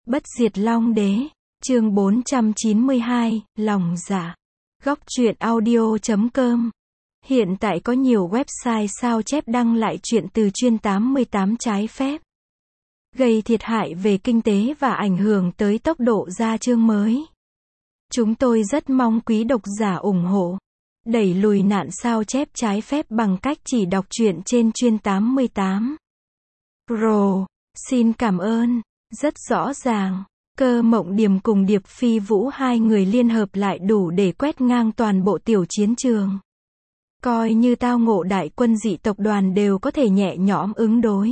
Bất diệt Long Đế, chương 492, lòng dạ. Góc truyện audio.com. Hiện tại có nhiều website sao chép đăng lại truyện từ chuyên 88 trái phép, gây thiệt hại về kinh tế và ảnh hưởng tới tốc độ ra chương mới. Chúng tôi rất mong quý độc giả ủng hộ, đẩy lùi nạn sao chép trái phép bằng cách chỉ đọc truyện trên chuyên 88. Pro, xin cảm ơn. Rất rõ ràng, Cơ Mộng Điềm cùng Điệp Phi Vũ hai người liên hợp lại đủ để quét ngang toàn bộ tiểu chiến trường. Coi như tao ngộ đại quân dị tộc đoàn đều có thể nhẹ nhõm ứng đối.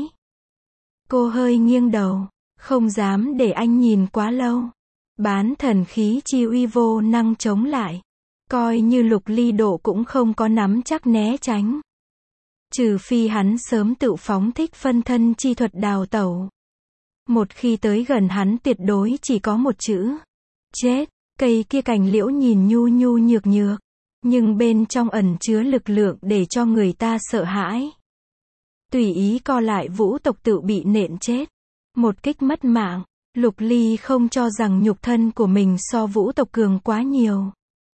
Cô hơi nghiêng đầu, không dám để anh nhìn quá lâu. Bán thần khí chi uy vô năng chống lại. Coi như Lục Ly Độ cũng không có nắm chắc né tránh. Trừ phi hắn sớm tự phóng thích phân thân chi thuật đào tẩu. Một khi tới gần hắn tuyệt đối chỉ có một chữ: chết. Cây kia cành liễu nhìn nhu nhu nhược nhược, nhưng bên trong ẩn chứa lực lượng để cho người ta sợ hãi. Tùy ý co lại, vũ tộc tự bị nện chết. Một kích mất mạng. Lục Ly không cho rằng nhục thân của mình so vũ tộc cường quá nhiều.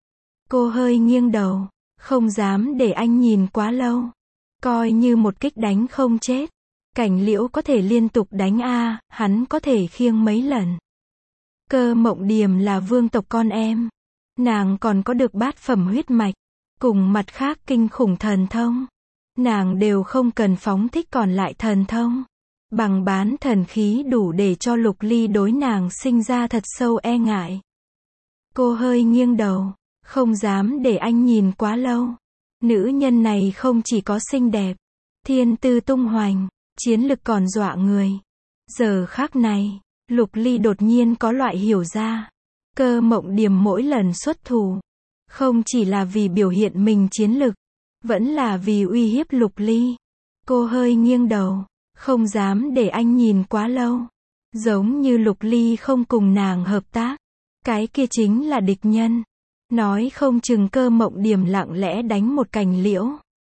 Cô hơi nghiêng đầu, không dám để anh nhìn quá lâu. Coi như một kích đánh không chết. Cảnh liễu có thể liên tục đánh hắn có thể khiêng mấy lần. Cơ Mộng Điềm là vương tộc con em. Nàng còn có được bát phẩm huyết mạch, cùng mặt khác kinh khủng thần thông. Nàng đều không cần phóng thích còn lại thần thông. Bằng bán thần khí đủ để cho Lục Ly đối nàng sinh ra thật sâu e ngại. Cô hơi nghiêng đầu, không dám để anh nhìn quá lâu. Nữ nhân này không chỉ có xinh đẹp, thiên tư tung hoành, chiến lực còn dọa người. Giờ khắc này, Lục Ly đột nhiên có loại hiểu ra. Cơ Mộng Điềm mỗi lần xuất thủ, không chỉ là vì biểu hiện mình chiến lực, vẫn là vì uy hiếp Lục Ly. Cô hơi nghiêng đầu, không dám để anh nhìn quá lâu. Giống như Lục Ly không cùng nàng hợp tác, cái kia chính là địch nhân. Nói không chừng Cơ Mộng Điềm lặng lẽ đánh một cành liễu.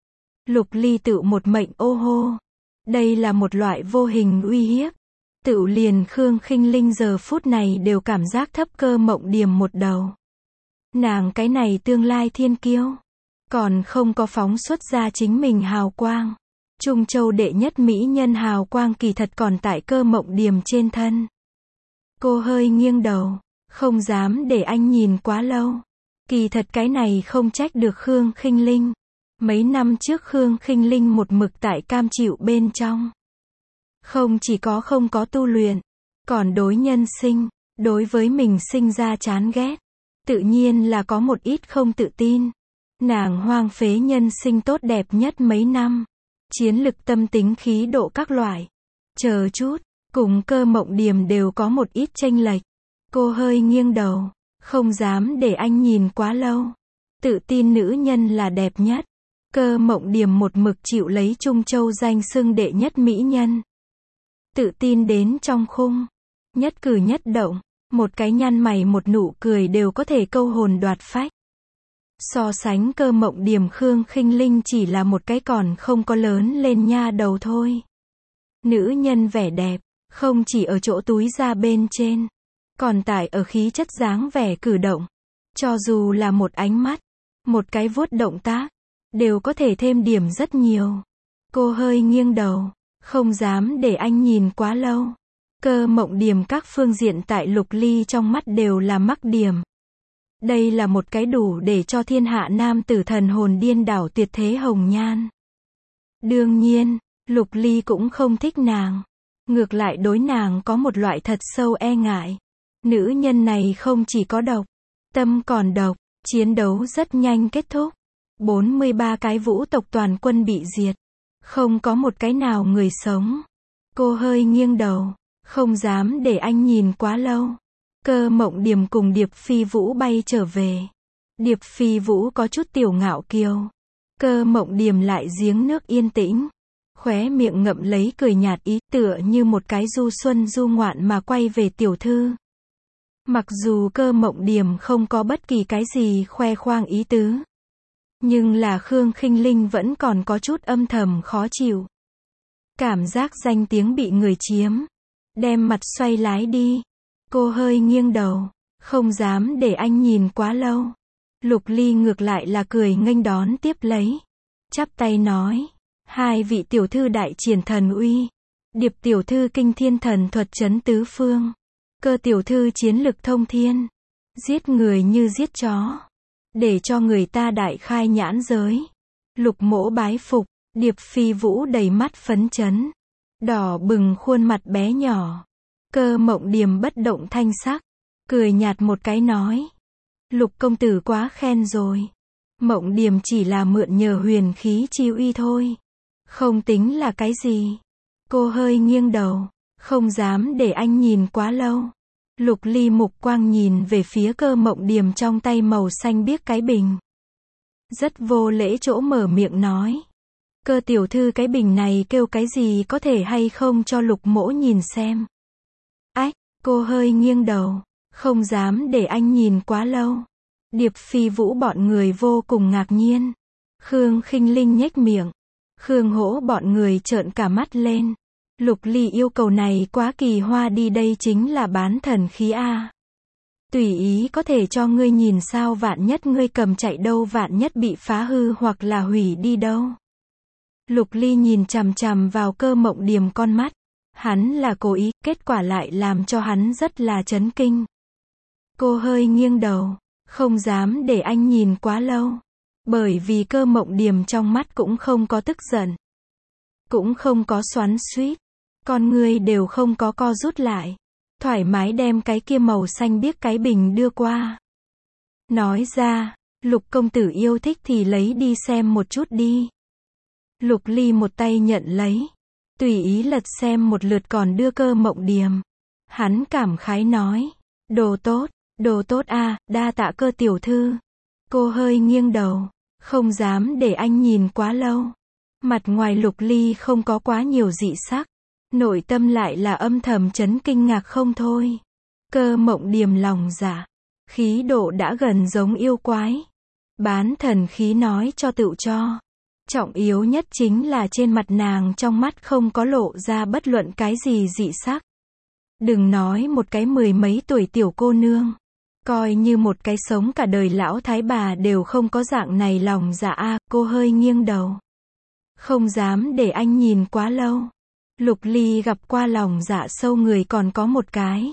Lục Ly tự một mệnh ô hô. Đây là một loại vô hình uy hiếp. Tự liền Khương Khinh Linh giờ phút này đều cảm giác thấp Cơ Mộng Điềm một đầu. Nàng cái này tương lai thiên kiêu, còn không có phóng xuất ra chính mình hào quang. Trung Châu đệ nhất mỹ nhân hào quang kỳ thật còn tại Cơ Mộng Điềm trên thân. Cô hơi nghiêng đầu, không dám để anh nhìn quá lâu. Kỳ thật cái này không trách được Khương Khinh Linh. Mấy năm trước Khương Khinh Linh một mực tại cam chịu bên trong. Không chỉ có không có tu luyện, còn đối nhân sinh, đối với mình sinh ra chán ghét. Tự nhiên là có một ít không tự tin. Nàng hoang phế nhân sinh tốt đẹp nhất mấy năm. Chiến lực, tâm tính, khí độ các loại. Chờ chút, cùng Cơ Mộng Điềm đều có một ít chênh lệch. Cô hơi nghiêng đầu, không dám để anh nhìn quá lâu. Tự tin nữ nhân là đẹp nhất. Cơ Mộng Điềm một mực chịu lấy Trung Châu danh xưng đệ nhất mỹ nhân. Tự tin đến trong khung. Nhất cử nhất động, một cái nhăn mày một nụ cười đều có thể câu hồn đoạt phách. So sánh Cơ Mộng Điềm, Khương Khinh Linh chỉ là một cái còn không có lớn lên nha đầu thôi. Nữ nhân vẻ đẹp, không chỉ ở chỗ túi da bên trên, còn tại ở khí chất dáng vẻ cử động. Cho dù là một ánh mắt, một cái vuốt động tác, đều có thể thêm điểm rất nhiều. Cô hơi nghiêng đầu, không dám để anh nhìn quá lâu. Cơ Mộng Điềm các phương diện tại Lục Ly trong mắt đều là mắc điểm. Đây là một cái đủ để cho thiên hạ nam tử thần hồn điên đảo tuyệt thế hồng nhan. Đương nhiên, Lục Ly cũng không thích nàng. Ngược lại đối nàng có một loại thật sâu e ngại. Nữ nhân này không chỉ có độc, tâm còn độc. Chiến đấu rất nhanh kết thúc. 43 cái vũ tộc toàn quân bị diệt. Không có một cái nào người sống. Cô hơi nghiêng đầu, không dám để anh nhìn quá lâu. Cơ Mộng Điềm cùng Điệp Phi Vũ bay trở về. Điệp Phi Vũ có chút tiểu ngạo kiêu. Cơ Mộng Điềm lại giếng nước yên tĩnh. Khóe miệng ngậm lấy cười nhạt ý, tựa như một cái du xuân du ngoạn mà quay về tiểu thư. Mặc dù Cơ Mộng Điềm không có bất kỳ cái gì khoe khoang ý tứ, nhưng là Khương Khinh Linh vẫn còn có chút âm thầm khó chịu. Cảm giác danh tiếng bị người chiếm, đem mặt xoay lái đi. Cô hơi nghiêng đầu. Không dám để anh nhìn quá lâu. Lục Ly ngược lại là cười nghênh đón tiếp lấy. Chắp tay nói. Hai vị tiểu thư đại triển thần uy. Điệp tiểu thư kinh thiên thần thuật chấn tứ phương. Cơ tiểu thư chiến lực thông thiên. Giết người như giết chó. Để cho người ta đại khai nhãn giới. Lục mỗ bái phục. Điệp Phi Vũ đầy mắt phấn chấn. Đỏ bừng khuôn mặt bé nhỏ. Cơ Mộng Điềm bất động thanh sắc. Cười nhạt một cái nói. Lục công tử quá khen rồi. Mộng Điềm chỉ là mượn nhờ huyền khí chi uy thôi. Không tính là cái gì. Cô hơi nghiêng đầu. Không dám để anh nhìn quá lâu. Lục Ly mục quang nhìn về phía Cơ Mộng Điềm trong tay màu xanh biếc cái bình. Rất vô lễ chỗ mở miệng nói. Cơ tiểu thư cái bình này kêu cái gì có thể hay không cho lục mỗ nhìn xem. Ách, cô hơi nghiêng đầu. Không dám để anh nhìn quá lâu. Điệp Phi Vũ bọn người vô cùng ngạc nhiên. Khương Khinh Linh nhếch miệng. Khương Hỗ bọn người trợn cả mắt lên. Lục Ly yêu cầu này quá kỳ hoa đi, đây chính là bán thần khí a. Tùy ý có thể cho ngươi nhìn sao, vạn nhất ngươi cầm chạy đâu, vạn nhất bị phá hư hoặc là hủy đi đâu. Lục Ly nhìn chằm chằm vào Cơ Mộng Điềm con mắt. Hắn là cố ý, kết quả lại làm cho hắn rất là chấn kinh. Cô hơi nghiêng đầu. Không dám để anh nhìn quá lâu. Bởi vì Cơ Mộng Điềm trong mắt cũng không có tức giận. Cũng không có xoắn xuýt. Con người đều không có co rút lại. Thoải mái đem cái kia màu xanh biếc cái bình đưa qua. Nói ra, Lục công tử yêu thích thì lấy đi xem một chút đi. Lục Ly một tay nhận lấy. Tùy ý lật xem một lượt còn đưa Cơ Mộng Điềm. Hắn cảm khái nói. Đồ tốt a, đa tạ Cơ tiểu thư. Cô hơi nghiêng đầu. Không dám để anh nhìn quá lâu. Mặt ngoài Lục Ly không có quá nhiều dị sắc. Nội tâm lại là âm thầm chấn kinh ngạc không thôi. Cơ Mộng Điềm lòng dạ. Khí độ đã gần giống yêu quái. Bán thần khí nói cho tựu cho. Trọng yếu nhất chính là trên mặt nàng trong mắt không có lộ ra bất luận cái gì dị sắc. Đừng nói một cái mười mấy tuổi tiểu cô nương. Coi như một cái sống cả đời lão thái bà đều không có dạng này lòng dạ a. Cô hơi nghiêng đầu. Không dám để anh nhìn quá lâu. Lục Ly gặp qua lòng dạ sâu người còn có một cái.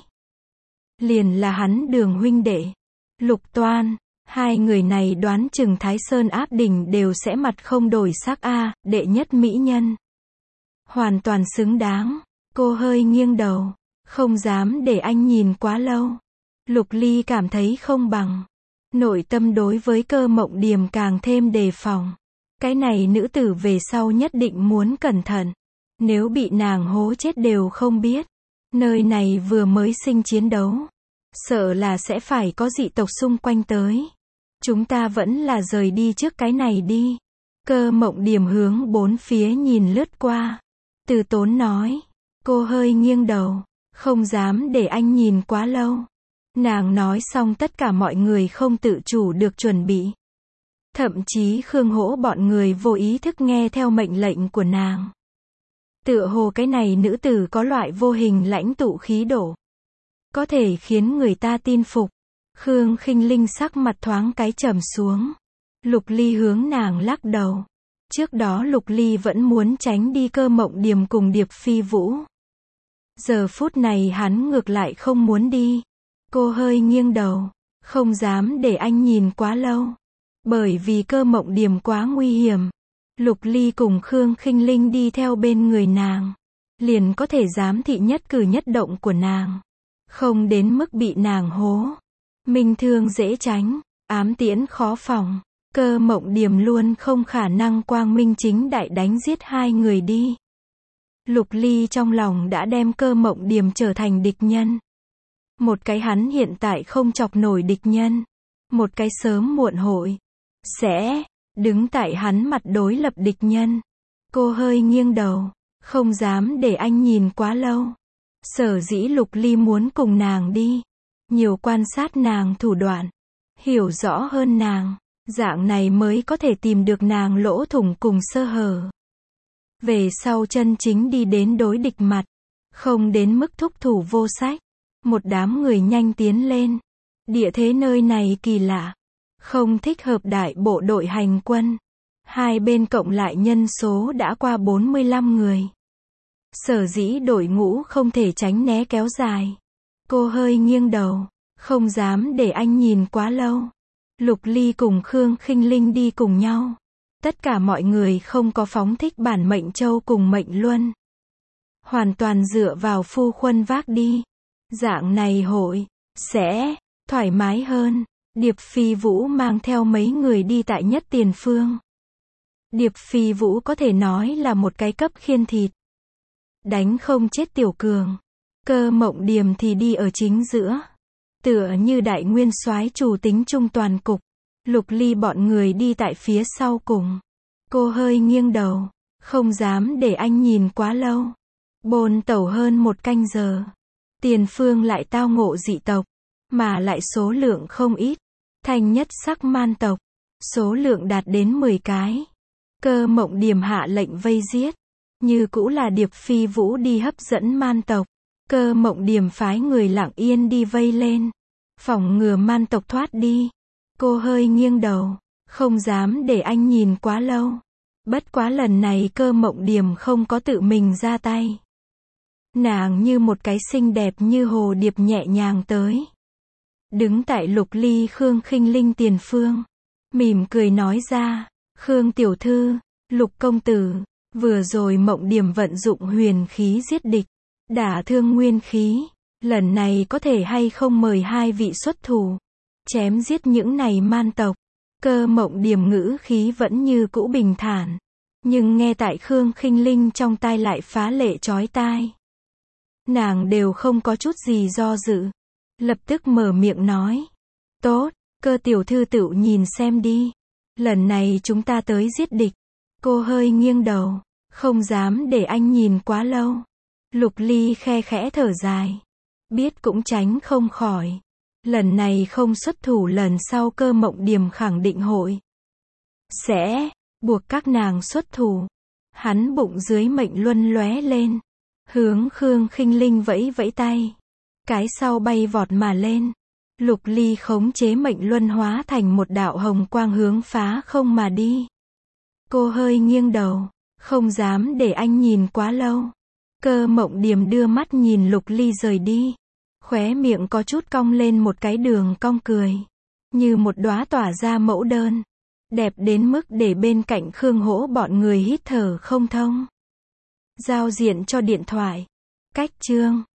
Liền là hắn Đường huynh đệ. Lục Toan. Hai người này đoán chừng Thái Sơn áp đỉnh đều sẽ mặt không đổi sắc a, đệ nhất mỹ nhân. Hoàn toàn xứng đáng. Cô hơi nghiêng đầu. Không dám để anh nhìn quá lâu. Lục Ly cảm thấy không bằng. Nội tâm đối với Cơ Mộng Điềm càng thêm đề phòng. Cái này nữ tử về sau nhất định muốn cẩn thận. Nếu bị nàng hố chết đều không biết. Nơi này vừa mới sinh chiến đấu. Sợ là sẽ phải có dị tộc xung quanh tới. Chúng ta vẫn là rời đi trước cái này đi. Cơ Mộng Điềm hướng bốn phía nhìn lướt qua. Từ tốn nói. Cô hơi nghiêng đầu. Không dám để anh nhìn quá lâu. Nàng nói xong tất cả mọi người không tự chủ được chuẩn bị. Thậm chí Khương Hỗ bọn người vô ý thức nghe theo mệnh lệnh của nàng. Tựa hồ cái này nữ tử có loại vô hình lãnh tụ khí độ. Có thể khiến người ta tin phục. Khương Khinh Linh sắc mặt thoáng cái trầm xuống. Lục Ly hướng nàng lắc đầu. Trước đó Lục Ly vẫn muốn tránh đi Cơ Mộng Điềm cùng Điệp Phi Vũ. Giờ phút này hắn ngược lại không muốn đi. Cô hơi nghiêng đầu. Không dám để anh nhìn quá lâu. Bởi vì Cơ Mộng Điềm quá nguy hiểm. Lục Ly cùng Khương Khinh Linh đi theo bên người nàng. Liền có thể giám thị nhất cử nhất động của nàng. Không đến mức bị nàng hố. Minh thương dễ tránh, ám tiễn khó phòng. Cơ Mộng Điềm luôn không khả năng quang minh chính đại đánh giết hai người đi. Lục Ly trong lòng đã đem Cơ Mộng Điềm trở thành địch nhân. Một cái hắn hiện tại không chọc nổi địch nhân. Một cái sớm muộn hội sẽ đứng tại hắn mặt đối lập địch nhân. Cô hơi nghiêng đầu. Không dám để anh nhìn quá lâu. Sở dĩ Lục Ly muốn cùng nàng đi. Nhiều quan sát nàng thủ đoạn. Hiểu rõ hơn nàng. Dạng này mới có thể tìm được nàng lỗ thủng cùng sơ hở. Về sau chân chính đi đến đối địch mặt. Không đến mức thúc thủ vô sách. Một đám người nhanh tiến lên. Địa thế nơi này kỳ lạ. Không thích hợp đại bộ đội hành quân. Hai bên cộng lại nhân số đã qua 45 người. Sở dĩ đội ngũ không thể tránh né kéo dài. Cô hơi nghiêng đầu. Không dám để anh nhìn quá lâu. Lục Ly cùng Khương Khinh Linh đi cùng nhau. Tất cả mọi người không có phóng thích bản mệnh châu cùng mệnh luân. Hoàn toàn dựa vào phu khuân vác đi. Dạng này hội sẽ thoải mái hơn. Điệp Phi Vũ mang theo mấy người đi tại nhất tiền phương. Điệp Phi Vũ có thể nói là một cái cấp khiên thịt. Đánh không chết Tiểu Cường. Cơ Mộng Điềm thì đi ở chính giữa. Tựa như đại nguyên soái chủ tính trung toàn cục. Lục Ly bọn người đi tại phía sau cùng. Cô hơi nghiêng đầu. Không dám để anh nhìn quá lâu. Bồn tẩu hơn 1 canh giờ. Tiền phương lại tao ngộ dị tộc. Mà lại số lượng không ít. Thanh nhất sắc man tộc. Số lượng đạt đến 10 cái. Cơ Mộng Điềm hạ lệnh vây giết. Như cũ là Điệp Phi Vũ đi hấp dẫn man tộc. Cơ Mộng Điềm phái người lặng yên đi vây lên. Phòng ngừa man tộc thoát đi. Cô hơi nghiêng đầu. Không dám để anh nhìn quá lâu. Bất quá lần này Cơ Mộng Điềm không có tự mình ra tay. Nàng như một cái xinh đẹp như hồ điệp nhẹ nhàng tới. Đứng tại Lục Ly Khương Khinh Linh tiền phương. Mỉm cười nói ra. Khương tiểu thư, Lục công tử, vừa rồi Mộng Điềm vận dụng huyền khí giết địch. Đả thương nguyên khí. Lần này có thể hay không mời hai vị xuất thủ. Chém giết những này man tộc. Cơ Mộng Điềm ngữ khí vẫn như cũ bình thản. Nhưng nghe tại Khương Khinh Linh trong tai lại phá lệ chói tai. Nàng đều không có chút gì do dự. Lập tức mở miệng nói. Tốt, Cơ tiểu thư tự nhìn xem đi. Lần này chúng ta tới giết địch. Cô hơi nghiêng đầu. Không dám để anh nhìn quá lâu. Lục Ly khe khẽ thở dài. Biết cũng tránh không khỏi. Lần này không xuất thủ, lần sau Cơ Mộng Điềm khẳng định hội sẽ buộc các nàng xuất thủ. Hắn bụng dưới mệnh luân lóe lên. Hướng Khương Khinh Linh vẫy vẫy tay. Cái sau bay vọt mà lên. Lục Ly khống chế mệnh luân hóa thành một đạo hồng quang hướng phá không mà đi. Cô hơi nghiêng đầu. Không dám để anh nhìn quá lâu. Cơ Mộng Điềm đưa mắt nhìn Lục Ly rời đi. Khóe miệng có chút cong lên một cái đường cong cười. Như một đóa tỏa ra mẫu đơn. Đẹp đến mức để bên cạnh Khương Hỗ bọn người hít thở không thông. Giao diện cho điện thoại. Cách chương